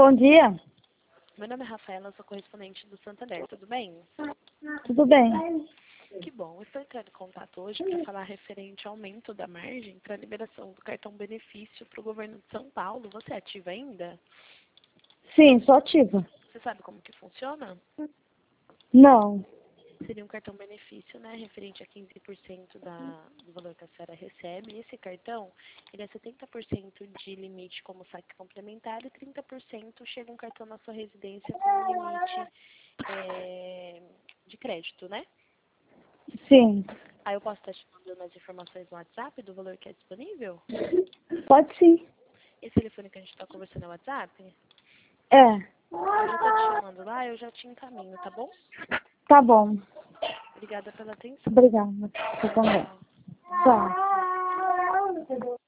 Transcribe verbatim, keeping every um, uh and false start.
bom dia. Meu nome é Rafaela, eu sou correspondente do Santander, tudo bem? Tudo bem? Que bom, estou entrando em contato hoje para falar referente ao aumento da margem para a liberação do cartão benefício para o governo de São Paulo. Você é ativa ainda? Sim, sou ativa. Você sabe como que funciona? Não. Seria um cartão benefício, né, referente a quinze por cento da, do valor que a senhora recebe. E esse cartão, ele é setenta por cento de limite como saque complementar e trinta por cento chega um cartão na sua residência com limite é, de crédito, né? Sim. Aí eu posso estar te mandando as informações no WhatsApp do valor que é disponível? Pode sim. Esse telefone que a gente está conversando é o WhatsApp? É. Eu já estou te chamando lá, eu já te encaminho, tá bom? Tá bom. Obrigada pela atenção. Obrigada. Você também. Tchau. Tchau.